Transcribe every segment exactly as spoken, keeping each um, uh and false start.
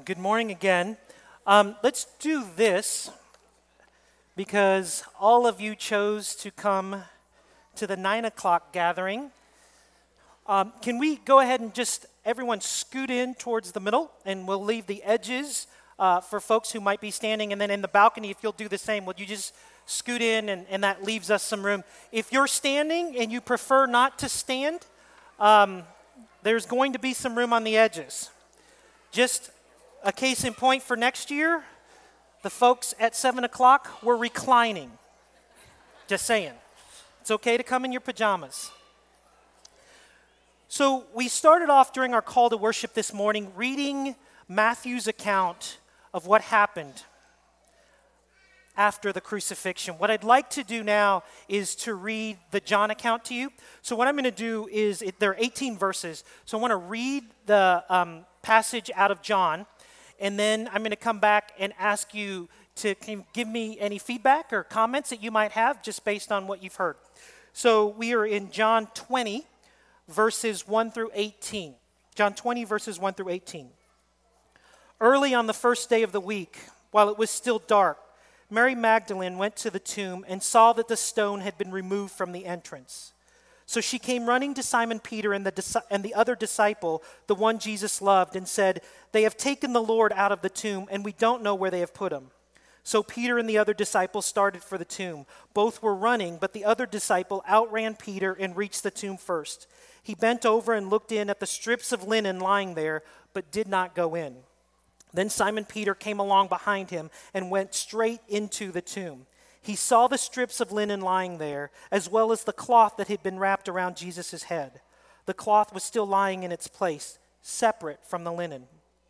Good morning again. Um, let's do this because all of you chose to come to the nine o'clock gathering. Um, can we go ahead and just everyone scoot in towards the middle, and we'll leave the edges uh, for folks who might be standing, and then in the balcony, if you'll do the same, will you just scoot in, and, and that leaves us some room. If you're standing and you prefer not to stand, um, there's going to be some room on the edges. Just a case in point for next year, the folks at seven o'clock were reclining. Just saying. It's okay to come in your pajamas. So we started off during our call to worship this morning reading Matthew's account of what happened after the crucifixion. What I'd like to do now is to read the John account to you. So what I'm going to do is, it, there are eighteen verses, so I want to read the um, passage out of John, and then I'm going to come back and ask you to can you give me any feedback or comments that you might have just based on what you've heard. So we are in John twenty, verses one through eighteen. John twenty, verses one through eighteen. Early on the first day of the week, while it was still dark, Mary Magdalene went to the tomb and saw that the stone had been removed from the entrance. So she came running to Simon Peter and the, and the other disciple, the one Jesus loved, and said, "They have taken the Lord out of the tomb, and we don't know where they have put him." So Peter and the other disciple started for the tomb. Both were running, but the other disciple outran Peter and reached the tomb first. He bent over and looked in at the strips of linen lying there, but did not go in. Then Simon Peter came along behind him and went straight into the tomb. He saw the strips of linen lying there, as well as the cloth that had been wrapped around Jesus' head. The cloth was still lying in its place, separate from the linen.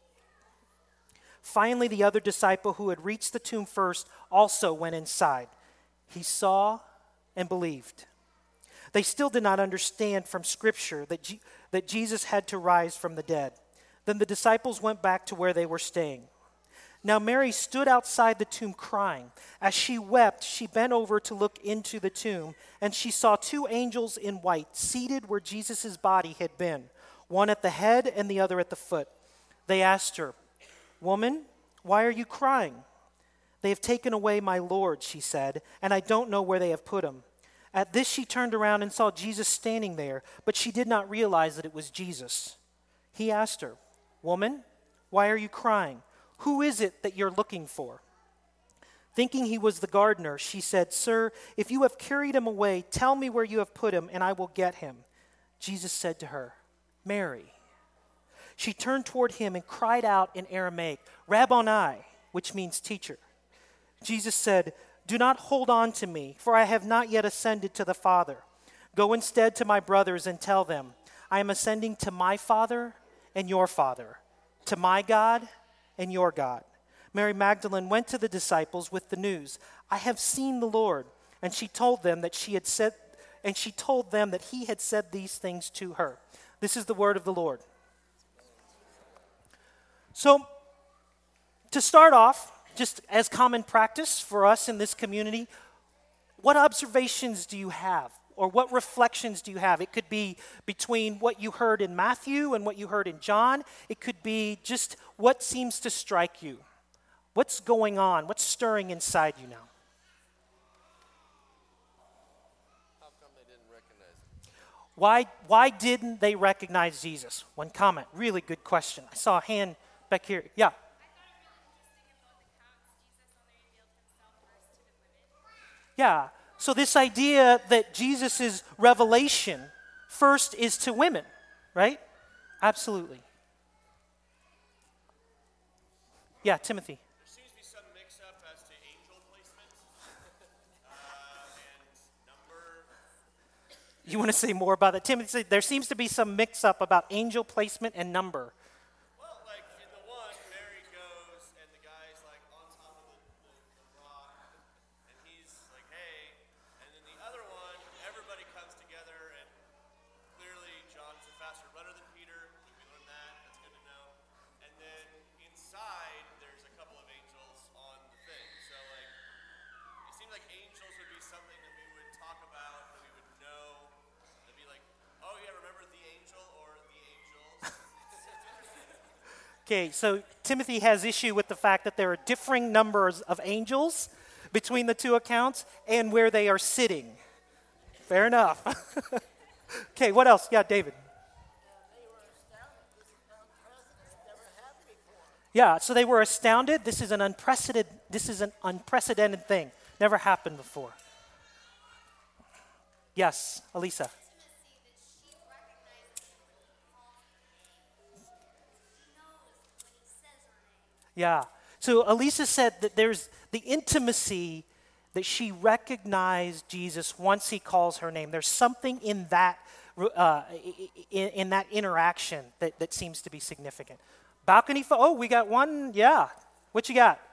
Finally, the other disciple who had reached the tomb first also went inside. He saw and believed. They still did not understand from Scripture that, G- that Jesus had to rise from the dead. Then the disciples went back to where they were staying. Now Mary stood outside the tomb crying. As she wept, she bent over to look into the tomb, and she saw two angels in white seated where Jesus' body had been, one at the head and the other at the foot. They asked her, "Woman, why are you crying?" "They have taken away my Lord," she said, "and I don't know where they have put him." At this she turned around and saw Jesus standing there, but she did not realize that it was Jesus. He asked her, "Woman, why are you crying? Who is it that you're looking for?" Thinking he was the gardener, she said, "Sir, if you have carried him away, tell me where you have put him, and I will get him." Jesus said to her, "Mary." She turned toward him and cried out in Aramaic, "Rabboni," which means teacher. Jesus said, "Do not hold on to me, for I have not yet ascended to the Father. Go instead to my brothers and tell them, I am ascending to my Father and your Father, to my God and your God." Mary Magdalene went to the disciples with the news, "I have seen the Lord," and she told them that she had said, and she told them that he had said these things to her. This is the word of the Lord. So, to start off, just as common practice for us in this community, what observations do you have? Or what reflections do you have? It could be between what you heard in Matthew and what you heard in John. It could be just what seems to strike you. What's going on? What's stirring inside you now? How come they didn't recognize him? Why, why didn't they recognize Jesus? One comment. Really good question. I saw a hand back here. Yeah. Yeah. So this idea that Jesus' revelation first is to women, right? Absolutely. Yeah, Timothy. There seems to be some mix-up as to angel placement uh, and number. You want to say more about that? Timothy, there seems to be some mix-up about angel placement and number. Well, like in the one, Mary goes and the guy's like on top of the, the, the rock, and he's like, "Hey," and then the other one, everybody comes together, and clearly John's a faster runner than Peter. We learned that. That's good to know. And then inside, there's a couple of angels on the thing. So like, it seems like angels would be something that we would talk about, that we would know. It'd be like, "Oh yeah, remember the angel or the angels?" It's, it's Okay, so Timothy has issue with the fact that there are differing numbers of angels between the two accounts and where they are sitting. Fair enough. Okay, what else? Yeah, David. Yeah, so they were astounded. This is an unprecedented this is an unprecedented thing. Never happened before. Yes, Elisa. Yeah. So Elisa said that there's the intimacy that she recognized Jesus once he calls her name. There's something in that uh, in, in that interaction that, that seems to be significant. Balcony, fo- oh, we got one. Yeah. What you got?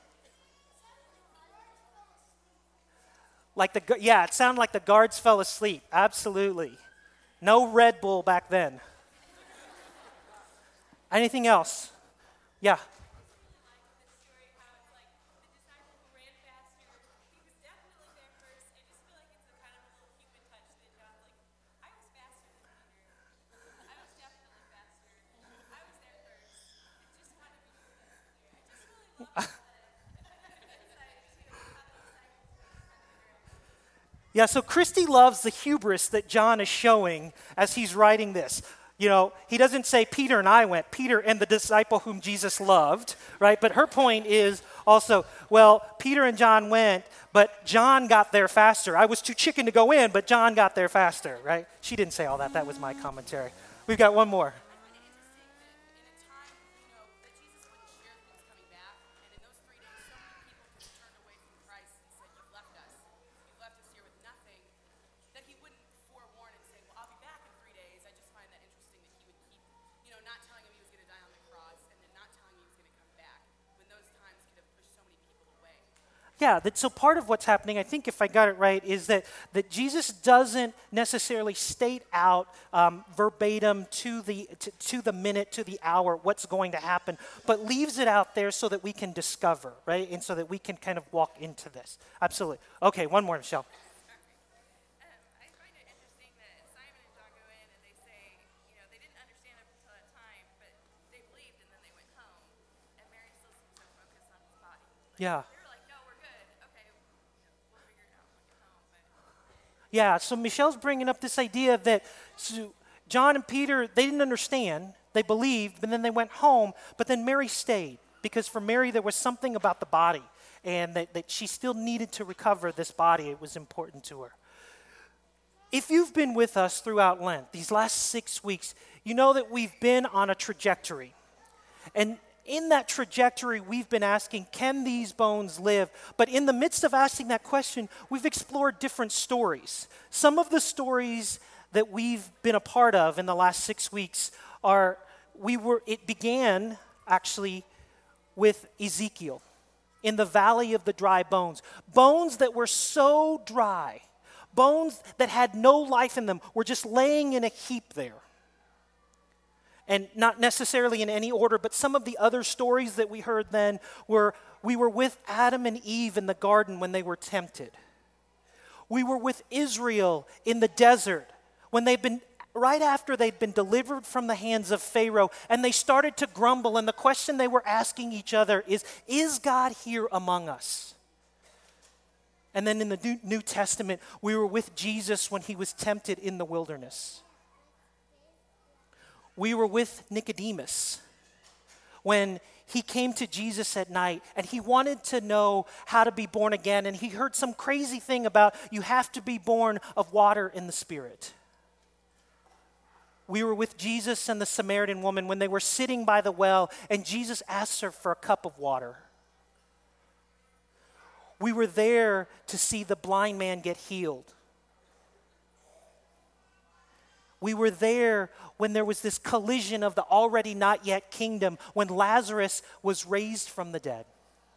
Like the gu- yeah, it sounded like the guards fell asleep. Absolutely. No Red Bull back then. Anything else? Yeah. Yeah, so Christy loves the hubris that John is showing as he's writing this. You know, he doesn't say Peter and I went, Peter and the disciple whom Jesus loved, right? But her point is also, well, Peter and John went, but John got there faster. I was too chicken to go in, but John got there faster, right? She didn't say all that. That was my commentary. We've got one more. Yeah, that, so part of what's happening, I think if I got it right, is that, that Jesus doesn't necessarily state out um, verbatim to the, to, to the minute, to the hour, what's going to happen, but leaves it out there so that we can discover, right? And so that we can kind of walk into this. Absolutely. Okay, one more, Michelle. Yeah. Yeah, so Michelle's bringing up this idea that so John and Peter, they didn't understand. They believed, but then they went home. But then Mary stayed because for Mary, there was something about the body and that, that she still needed to recover this body. It was important to her. If you've been with us throughout Lent, these last six weeks, you know that we've been on a trajectory. And in that trajectory, we've been asking, can these bones live? But in the midst of asking that question, we've explored different stories. Some of the stories that we've been a part of in the last six weeks are, we were, it began actually with Ezekiel in the valley of the dry bones. Bones that were so dry, bones that had no life in them, were just laying in a heap there. And not necessarily in any order, but some of the other stories that we heard then were, we were with Adam and Eve in the garden when they were tempted. We were with Israel in the desert when they've been, right after they'd been delivered from the hands of Pharaoh, and they started to grumble, and the question they were asking each other is, is God here among us? And then in the New, New Testament, we were with Jesus when he was tempted in the wilderness. We were with Nicodemus when he came to Jesus at night and he wanted to know how to be born again, and he heard some crazy thing about you have to be born of water and the Spirit. We were with Jesus and the Samaritan woman when they were sitting by the well and Jesus asked her for a cup of water. We were there to see the blind man get healed. We were there when there was this collision of the already not yet kingdom, when Lazarus was raised from the dead.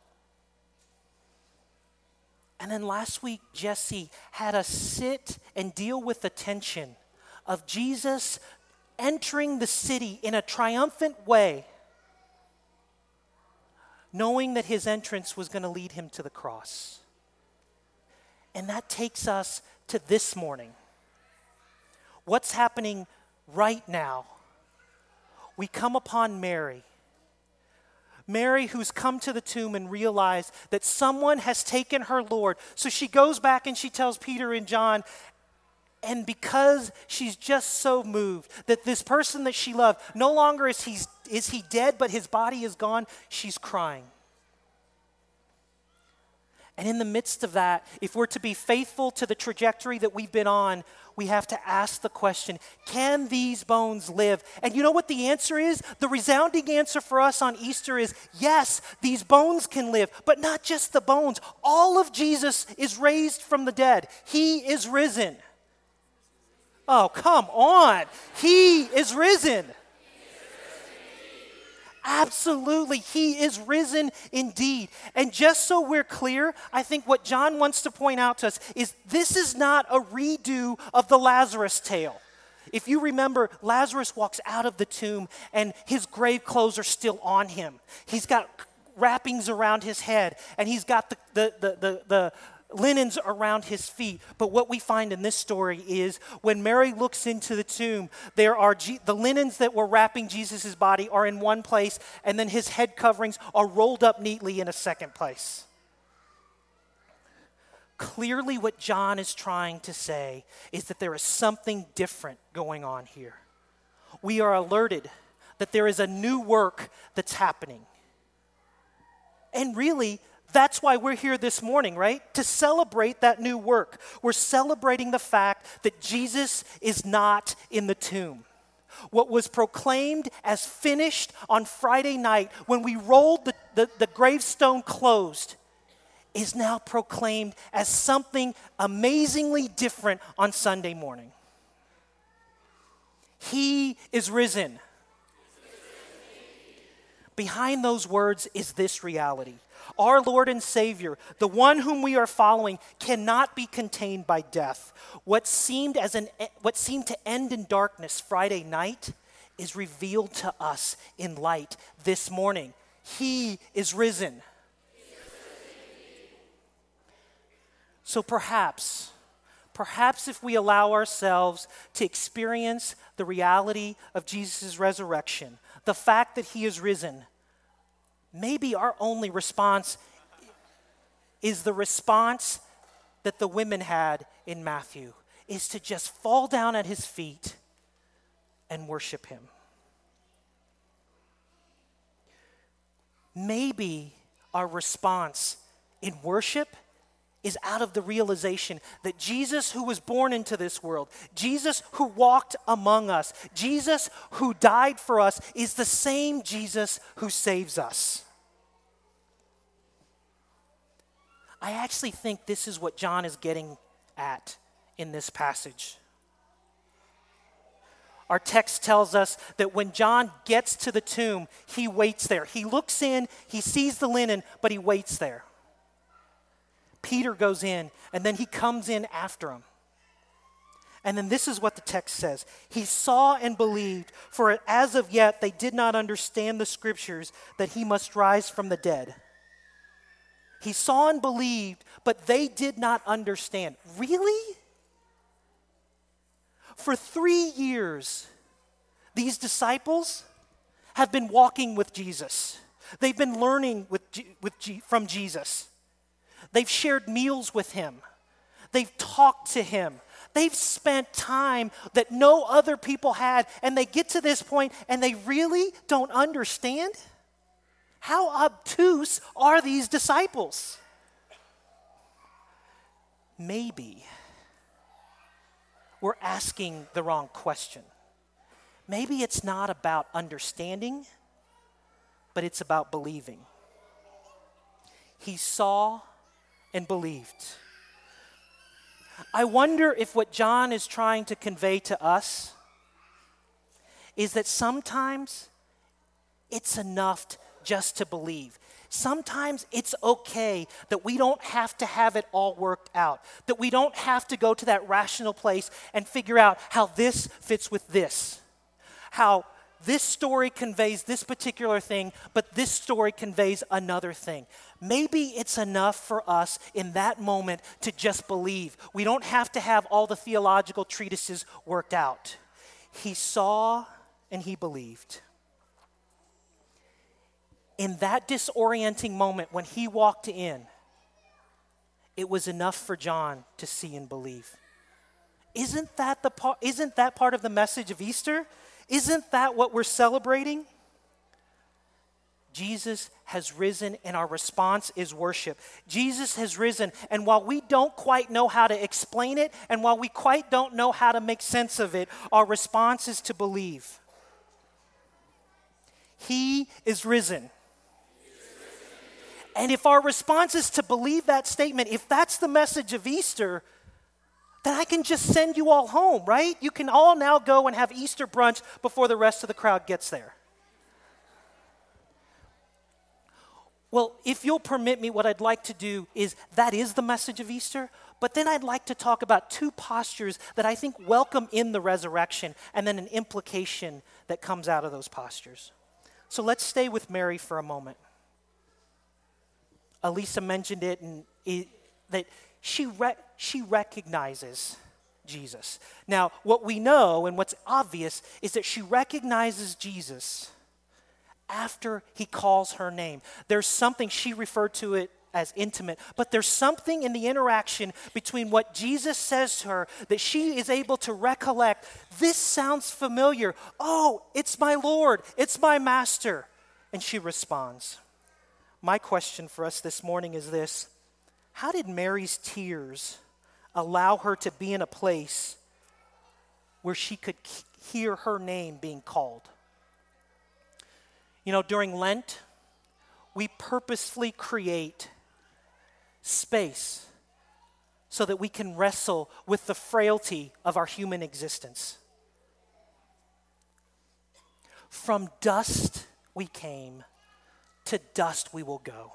And then last week, Jesse had us sit and deal with the tension of Jesus entering the city in a triumphant way, knowing that his entrance was going to lead him to the cross. And that takes us to this morning. What's happening right now? We come upon Mary Mary, who's come to the tomb and realized that someone has taken her Lord. So she goes back and she tells Peter and John, and because she's just so moved that this person that she loved, no longer is he, is he dead, but his body is gone, she's crying. And in the midst of that, if we're to be faithful to the trajectory that we've been on, we have to ask the question, can these bones live? And you know what the answer is? The resounding answer for us on Easter is, yes, these bones can live, but not just the bones. All of Jesus is raised from the dead. He is risen. Oh, come on. He is risen. Absolutely, he is risen indeed. And just so we're clear, I think what John wants to point out to us is this is not a redo of the Lazarus tale. If you remember, Lazarus walks out of the tomb and his grave clothes are still on him. He's got wrappings around his head and he's got the, the, the, the, the linens around his feet. But what we find in this story is when Mary looks into the tomb, there are G- the linens that were wrapping Jesus' body are in one place, and then his head coverings are rolled up neatly in a second place. Clearly what John is trying to say is that there is something different going on here. We are alerted that there is a new work that's happening. And really, that's why we're here this morning, right? To celebrate that new work. We're celebrating the fact that Jesus is not in the tomb. What was proclaimed as finished on Friday night when we rolled the, the, the gravestone closed is now proclaimed as something amazingly different on Sunday morning. He is risen. Behind those words is this reality. Our Lord and Savior, the one whom we are following, cannot be contained by death. What seemed as an what seemed to end in darkness Friday night is revealed to us in light this morning. He is risen. So perhaps, perhaps if we allow ourselves to experience the reality of Jesus' resurrection, the fact that he is risen, maybe our only response is the response that the women had in Matthew, is to just fall down at his feet and worship him. Maybe our response in worship is out of the realization that Jesus who was born into this world, Jesus who walked among us, Jesus who died for us is the same Jesus who saves us. I actually think this is what John is getting at in this passage. Our text tells us that when John gets to the tomb, he waits there. He looks in, he sees the linen, but he waits there. Peter goes in, and then he comes in after him. And then this is what the text says. He saw and believed, for as of yet they did not understand the scriptures that he must rise from the dead. He saw and believed, but they did not understand. Really? For three years, these disciples have been walking with Jesus. They've been learning with, with, from Jesus. They've shared meals with him. They've talked to him. They've spent time that no other people had, and they get to this point and they really don't understand? How obtuse are these disciples? Maybe we're asking the wrong question. Maybe it's not about understanding, but it's about believing. He saw and believed. I wonder if what John is trying to convey to us is that sometimes it's enough just to believe. Sometimes it's okay that we don't have to have it all worked out, that we don't have to go to that rational place and figure out how this fits with this, how this story conveys this particular thing, but this story conveys another thing. Maybe it's enough for us in that moment to just believe. We don't have to have all the theological treatises worked out. He saw and he believed. in that disorienting moment when he walked in, it was enough for John to see and believe. Isn't that the part, isn't that part of the message of Easter? Isn't that what we're celebrating? Jesus has risen and our response is worship. Jesus has risen, and while we don't quite know how to explain it, and while we quite don't know how to make sense of it, our response is to believe. He is risen. And if our response is to believe that statement, if that's the message of Easter, then I can just send you all home, right? You can all now go and have Easter brunch before the rest of the crowd gets there. Well, if you'll permit me, what I'd like to do is, that is the message of Easter, but then I'd like to talk about two postures that I think welcome in the resurrection, and then an implication that comes out of those postures. So let's stay with Mary for a moment. Elisa mentioned it, and it, that she re- she recognizes Jesus. Now, what we know and what's obvious is that she recognizes Jesus after he calls her name. There's something, she referred to it as intimate, but there's something in the interaction between what Jesus says to her that she is able to recollect. This sounds familiar. Oh, it's my Lord. It's my Master. And she responds. My question for us this morning is this: how did Mary's tears allow her to be in a place where she could hear her name being called? You know, during Lent, we purposefully create space so that we can wrestle with the frailty of our human existence. From dust we came, to dust we will go.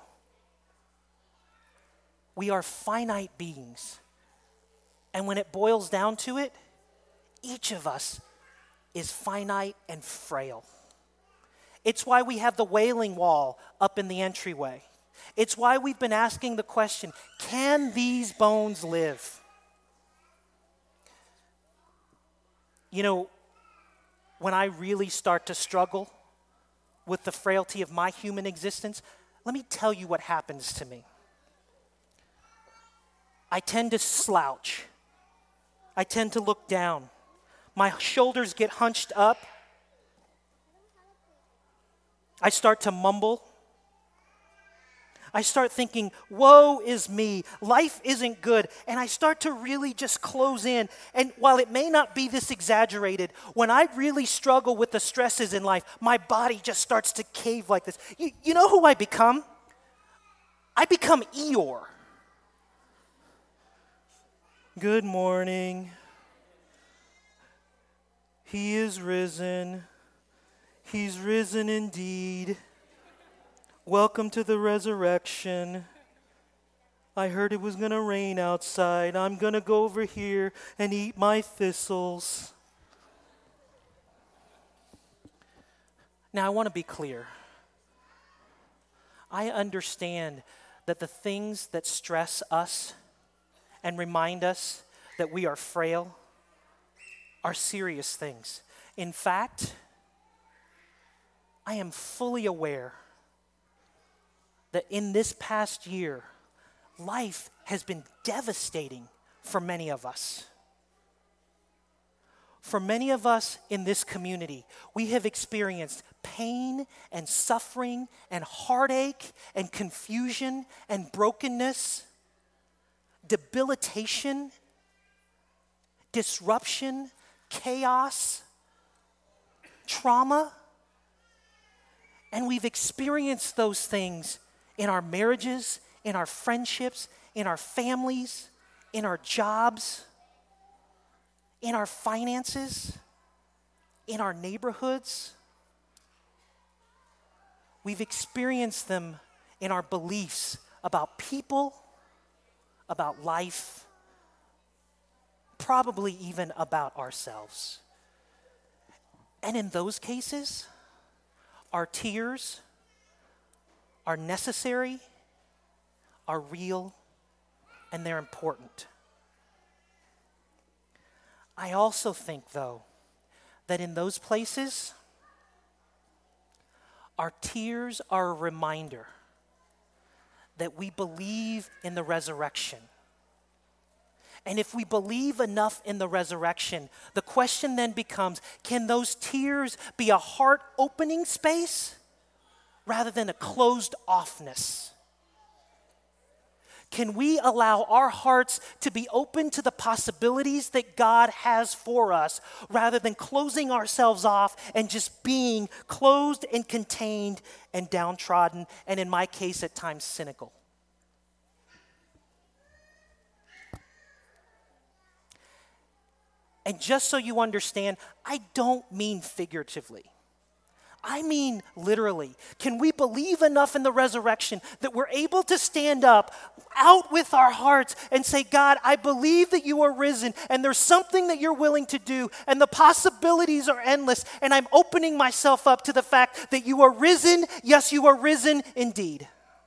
We are finite beings. And when it boils down to it, each of us is finite and frail. It's why we have the Wailing Wall up in the entryway. It's why we've been asking the question, can these bones live? You know, when I really start to struggle with the frailty of my human existence, let me tell you what happens to me. I tend to slouch. I tend to look down. My shoulders get hunched up. I start to mumble. I start thinking, woe is me, life isn't good, and I start to really just close in. And while it may not be this exaggerated, when I really struggle with the stresses in life, my body just starts to cave like this. You, you know who I become? I become Eeyore. Good morning. He is risen. He's risen indeed. Welcome to the resurrection. I heard it was going to rain outside. I'm going to go over here and eat my thistles. Now, I want to be clear. I understand that the things that stress us and remind us that we are frail are serious things. In fact, I am fully aware that in this past year, life has been devastating for many of us. For many of us in this community, we have experienced pain and suffering and heartache and confusion and brokenness, debilitation, disruption, chaos, trauma. And we've experienced those things in our marriages, in our friendships, in our families, in our jobs, in our finances, in our neighborhoods. We've experienced them in our beliefs about people, about life, probably even about ourselves. And in those cases, our tears are necessary, are real, and they're important. I also think, though, that in those places, Our tears are a reminder that we believe in the resurrection. And if we believe enough in the resurrection, the question then becomes, can those tears be a heart-opening space rather than a closed offness? Can we allow our hearts to be open to the possibilities that God has for us rather than closing ourselves off and just being closed and contained and downtrodden, and in my case, at times cynical? And just so you understand, I don't mean figuratively. I mean literally. Can we believe enough in the resurrection that we're able to stand up out with our hearts and say, God, I believe that you are risen and there's something that you're willing to do and the possibilities are endless, and I'm opening myself up to the fact that you are risen. Yes, you are risen indeed.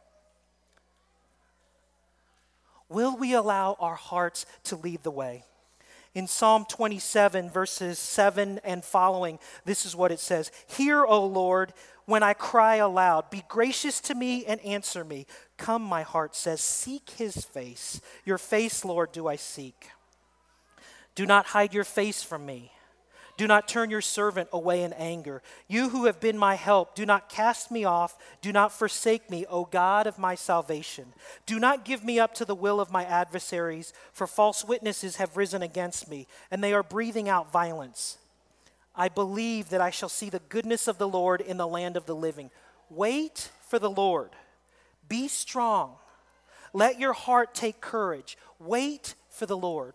Will we allow our hearts to lead the way? In Psalm twenty-seven, verses seven and following, this is what it says. Hear, O Lord, when I cry aloud. Be gracious to me and answer me. Come, my heart says, seek his face. Your face, Lord, do I seek. Do not hide your face from me. Do not turn your servant away in anger. You who have been my help, do not cast me off. Do not forsake me, O God of my salvation. Do not give me up to the will of my adversaries, for false witnesses have risen against me, and they are breathing out violence. I believe that I shall see the goodness of the Lord in the land of the living. Wait for the Lord. Be strong. Let your heart take courage. Wait for the Lord.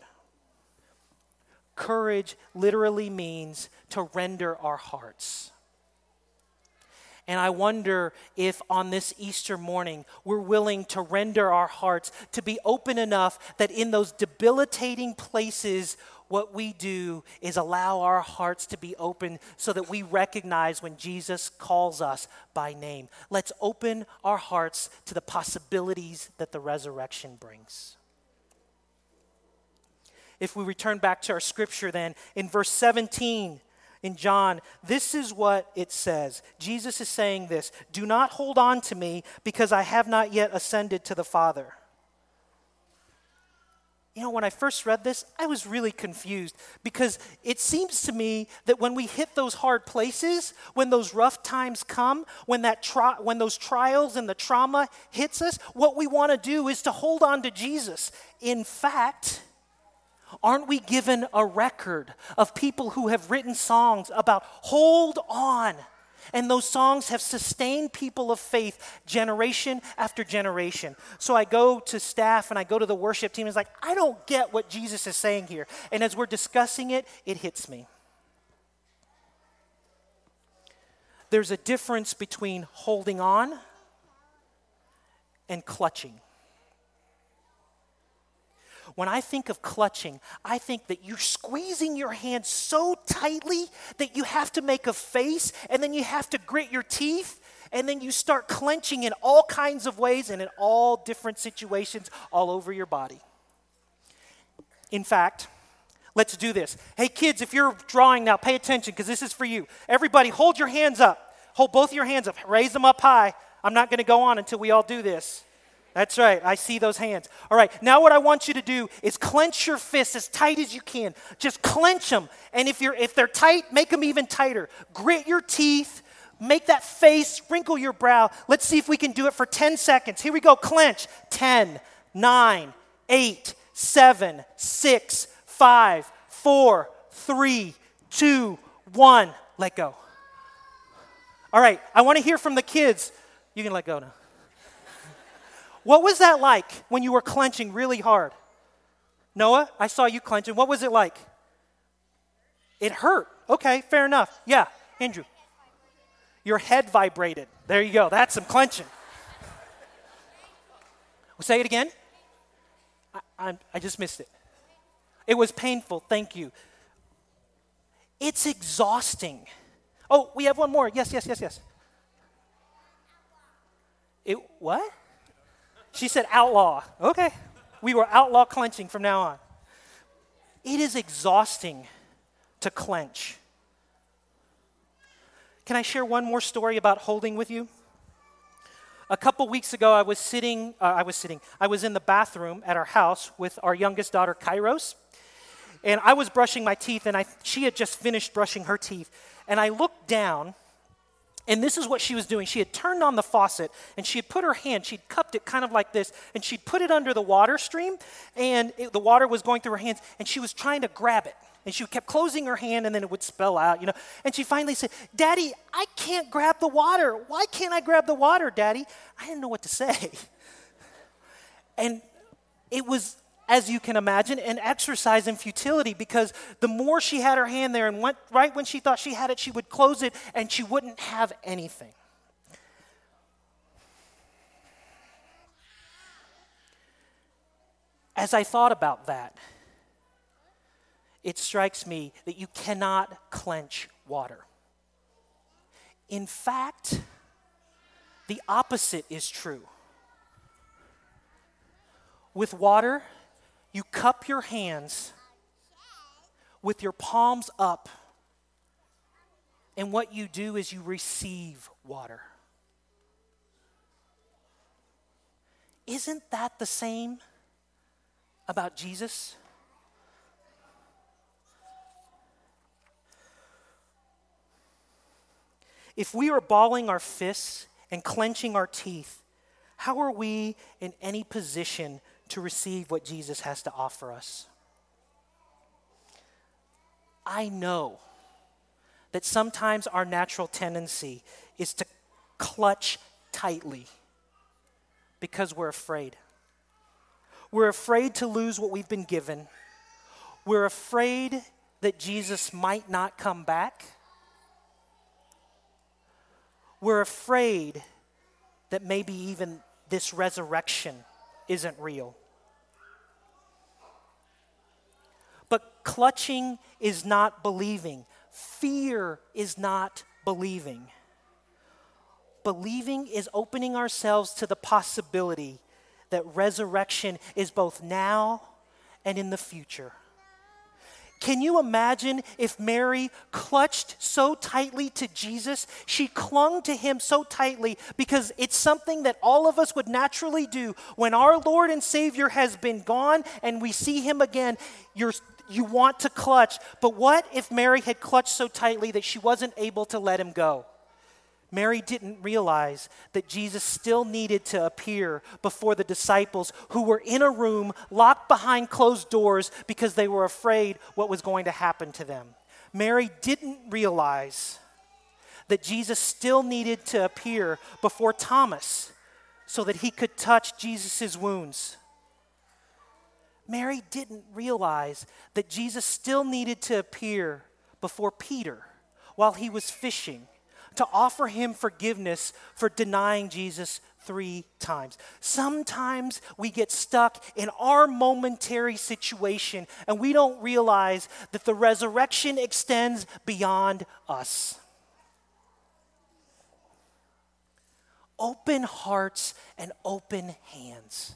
Courage literally means to render our hearts. And I wonder if on this Easter morning we're willing to render our hearts, to be open enough that in those debilitating places, what we do is allow our hearts to be open so that we recognize when Jesus calls us by name. Let's open our hearts to the possibilities that the resurrection brings. If we return back to our scripture then, in verse seventeen in John, this is what it says. Jesus is saying this, do not hold on to me because I have not yet ascended to the Father. You know, when I first read this, I was really confused because it seems to me that when we hit those hard places, when those rough times come, when that tri- when those trials and the trauma hits us, what we want to do is to hold on to Jesus. In fact, aren't we given a record of people who have written songs about hold on? And those songs have sustained people of faith generation after generation. So I go to staff and I go to the worship team and it's like, I don't get what Jesus is saying here. And as we're discussing it, it hits me. There's a difference between holding on and clutching. When I think of clutching, I think that you're squeezing your hand so tightly that you have to make a face, and then you have to grit your teeth, and then you start clenching in all kinds of ways and in all different situations all over your body. In fact, let's do this. Hey kids, if you're drawing now, pay attention because this is for you. Everybody, hold your hands up. Hold both your hands up. Raise them up high. I'm not going to go on until we all do this. That's right. I see those hands. All right. Now what I want you to do is clench your fists as tight as you can. Just clench them. And if you're if they're tight, make them even tighter. Grit your teeth. Make that face. Wrinkle your brow. Let's see if we can do it for ten seconds. Here we go. Clench. ten, nine, eight, seven, six, five, four, three, two, one. Let go. All right. I want to hear from the kids. You can let go now. What was that like when you were clenching really hard? Noah, I saw you clenching. What was it like? It hurt. Okay, fair enough. Yeah, Andrew. Your head vibrated. There you go. That's some clenching. Say it again. I, I, I just missed it. It was painful. Thank you. It's exhausting. Oh, we have one more. Yes, yes, yes, yes. It what? She said outlaw. Okay. We were outlaw clenching from now on. It is exhausting to clench. Can I share one more story about holding with you? A couple weeks ago, I was sitting, uh, I was sitting, I was in the bathroom at our house with our youngest daughter, Kairos, and I was brushing my teeth, and I, she had just finished brushing her teeth, and I looked down, and this is what she was doing. She had turned on the faucet, and she had put her hand, she'd cupped it kind of like this, and she'd put it under the water stream, and it, the water was going through her hands, and she was trying to grab it. And she kept closing her hand, and then it would spill out, you know. And she finally said, Daddy, I can't grab the water. Why can't I grab the water, Daddy? I didn't know what to say. And it was, as you can imagine, an exercise in futility, because the more she had her hand there, and went, right when she thought she had it, she would close it, and she wouldn't have anything. As I thought about that, it strikes me that you cannot clench water. In fact, the opposite is true. With water, you cup your hands with your palms up, and what you do is you receive water. Isn't that the same about Jesus? If we are balling our fists and clenching our teeth, how are we in any position to receive what Jesus has to offer us? I know that sometimes our natural tendency is to clutch tightly because we're afraid. We're afraid to lose what we've been given. We're afraid that Jesus might not come back. We're afraid that maybe even this resurrection isn't real. But clutching is not believing. Fear is not believing. Believing is opening ourselves to the possibility that resurrection is both now and in the future. Can you imagine if Mary clutched so tightly to Jesus? She clung to him so tightly because it's something that all of us would naturally do. When our Lord and Savior has been gone and we see him again, you're, you want to clutch. But what if Mary had clutched so tightly that she wasn't able to let him go? Mary didn't realize that Jesus still needed to appear before the disciples who were in a room locked behind closed doors because they were afraid what was going to happen to them. Mary didn't realize that Jesus still needed to appear before Thomas so that he could touch Jesus' wounds. Mary didn't realize that Jesus still needed to appear before Peter while he was fishing, to offer him forgiveness for denying Jesus three times. Sometimes we get stuck in our momentary situation and we don't realize that the resurrection extends beyond us. Open hearts and open hands.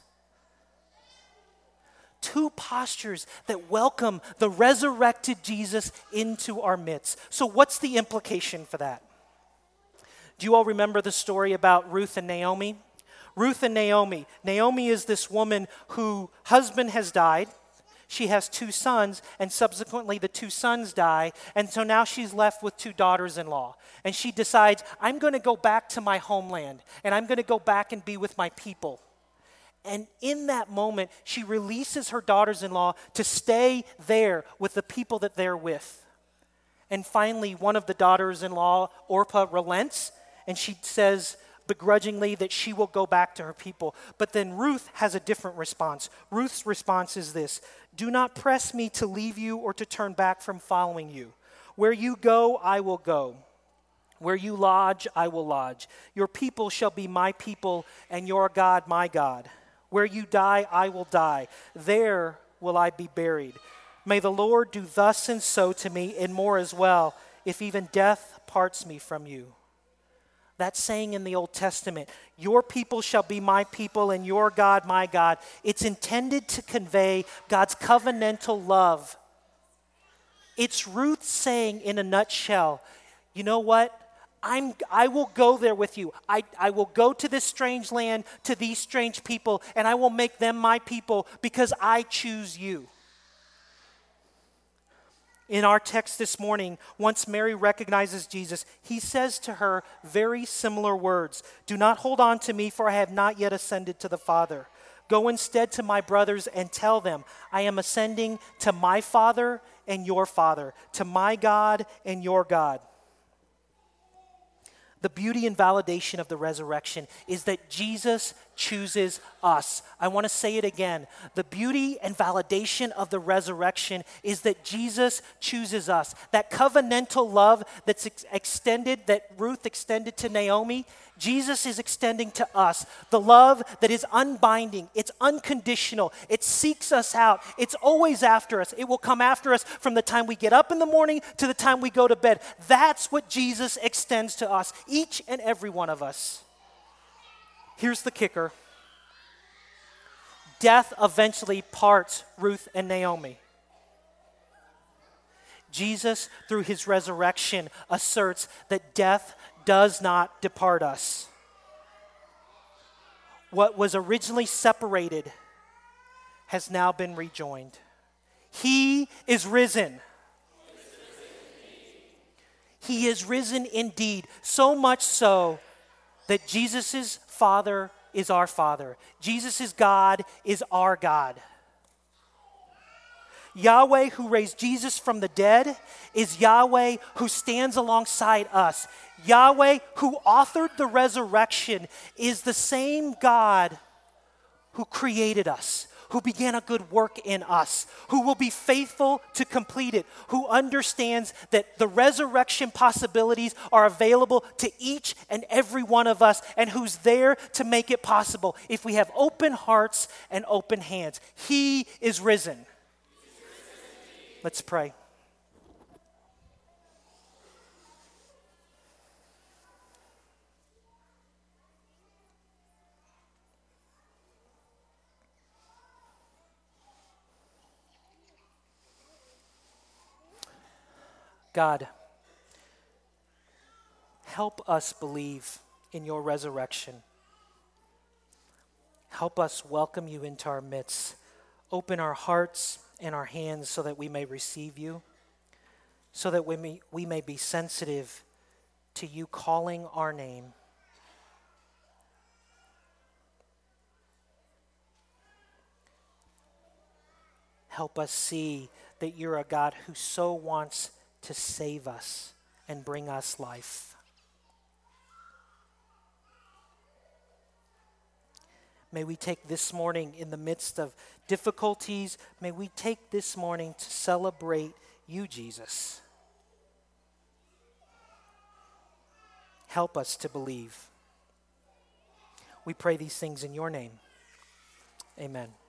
Two postures that welcome the resurrected Jesus into our midst. So what's the implication for that? Do you all remember the story about Ruth and Naomi? Ruth and Naomi. Naomi is this woman whose husband has died. She has two sons, and subsequently the two sons die. And so now she's left with two daughters-in-law. And she decides, I'm going to go back to my homeland, and I'm going to go back and be with my people. And in that moment, she releases her daughters-in-law to stay there with the people that they're with. And finally, one of the daughters-in-law, Orpah, relents, and she says begrudgingly that she will go back to her people. But then Ruth has a different response. Ruth's response is this: do not press me to leave you or to turn back from following you. Where you go, I will go. Where you lodge, I will lodge. Your people shall be my people, and your God my God. Where you die, I will die. There will I be buried. May the Lord do thus and so to me, and more as well, if even death parts me from you. That saying in the Old Testament, your people shall be my people and your God my God, it's intended to convey God's covenantal love. It's Ruth saying in a nutshell, you know what? I'm, I will go there with you. I, I will go to this strange land, to these strange people, and I will make them my people because I choose you. In our text this morning, once Mary recognizes Jesus, he says to her very similar words. Do not hold on to me, for I have not yet ascended to the Father. Go instead to my brothers and tell them, I am ascending to my Father and your Father, to my God and your God. The beauty and validation of the resurrection is that Jesus chooses us. I want to say it again. The beauty and validation of the resurrection is that Jesus chooses us. That covenantal love that's ex- extended, that Ruth extended to Naomi, Jesus is extending to us. The love that is unbinding, it's unconditional, it seeks us out, it's always after us. It will come after us from the time we get up in the morning to the time we go to bed. That's what Jesus extends to us, each and every one of us. Here's the kicker. Death eventually parts Ruth and Naomi. Jesus, through his resurrection, asserts that death does not depart us. What was originally separated has now been rejoined. He is risen. He is risen indeed, so much so that Jesus' Father is our Father. Jesus' God is our God. Yahweh, who raised Jesus from the dead, is Yahweh who stands alongside us. Yahweh, who authored the resurrection, is the same God who created us, who began a good work in us, who will be faithful to complete it, who understands that the resurrection possibilities are available to each and every one of us, and who's there to make it possible if we have open hearts and open hands. He is risen. Let's pray. God, help us believe in your resurrection. Help us welcome you into our midst. Open our hearts and our hands so that we may receive you, so that we may, we may be sensitive to you calling our name. Help us see that you're a God who so wants to save us and bring us life. May we take this morning in the midst of difficulties, may we take this morning to celebrate you, Jesus. Help us to believe. We pray these things in your name. Amen.